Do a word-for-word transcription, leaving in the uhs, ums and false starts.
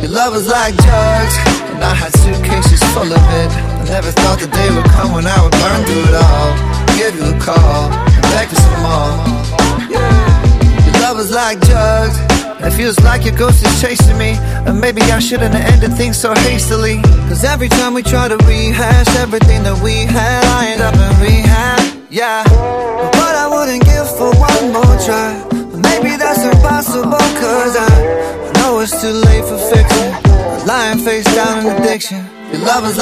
Your love was like drugs, and I had suitcases full of it. I never thought the day would come when I would burn through it all, give you a call, and beg for some more. Yeah. Your love was like drugs, and it feels like your ghost is chasing me. And maybe I shouldn't have ended things so hastily, cause every time we try to rehash everything that we had, I end up in rehab, yeah. But what I wouldn't give for one more try, but maybe that's impossible, cause I know it's too late for fixing, lying face down in addiction. Your love is like